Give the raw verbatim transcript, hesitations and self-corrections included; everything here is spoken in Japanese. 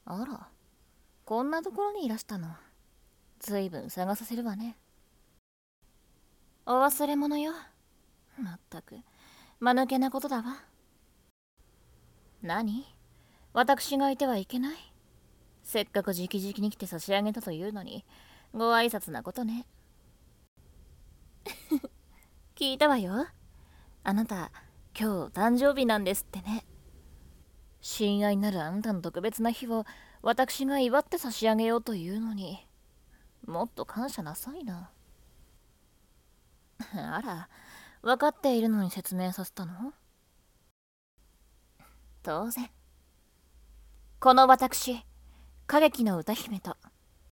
あら、こんなところにいらしたの。ずいぶん探させるわね。お忘れ物よ。まったく、間抜けなことだわ。何？私がいてはいけない？せっかく直々に来て差し上げたというのに、ご挨拶なことね。聞いたわよ。あなた、今日誕生日なんですってね。親愛なるあなたの特別な日を私が祝って差し上げようというのに、もっと感謝なさいな。あら、分かっているのに説明させたの？当然。この私、歌劇の歌姫と